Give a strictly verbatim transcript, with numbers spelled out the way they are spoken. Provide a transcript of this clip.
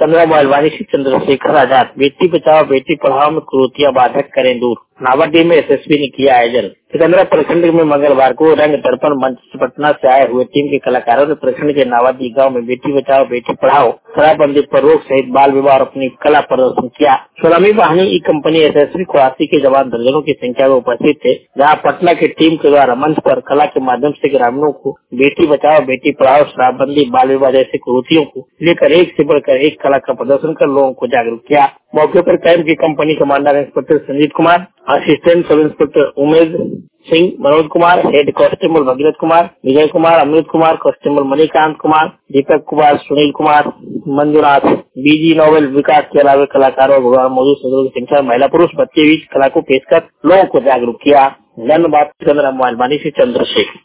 सिकंदरा मोहलवानी से चंद्रशेखर आजाद। बेटी बचाओ बेटी पढ़ाओ में कुरीतियां बाधक करें दूर। नावाडीह में एसएसपी ने किया आयोजन। सिकंदरा प्रखंड में मंगलवार को रंग दर्पण मंच पटना से आए हुए टीम के कलाकारों ने प्रखंड के नावाडीह गांव में बेटी बचाओ बेटी पढ़ाओ, शराबबंदी पर रोक सहित बाल विवाह और अपनी कला प्रदर्शन किया। सोलहवीं वाहिनी ई कंपनी एसएसपी कुरासी के जवान दर्जनों की संख्या में उपस्थित थे, जहाँ पटना की टीम के द्वारा मंच पर कला के माध्यम से ग्रामीणों को बेटी बचाओ बेटी पढ़ाओ, शराबबंदी, बाल विवाह जैसी कुरीतियों को लेकर एक से बढ़कर एक कला का प्रदर्शन कर लोगों को जागरूक किया। मौके पर कैंप की company commander inspector Sanjeet Kumar, assistant sub inspector Umesh Singh, Manoj Kumar, head constable Bhagirath Kumar, Vijay Kumar, Amrit Kumar, constable Manikant Kumar, Deepak Kumar, Sunil Kumar, Manjunath, बीजी नोवेल विकास के अलावा कलाकारों और मौजूद सदस्यों की संख्या महिला पुरुष बच्चे बीच कला को पेश कर लोगों को जागरूक किया। धन्यवाद। चंद्र मोहलवानी से चंद्रशेखर।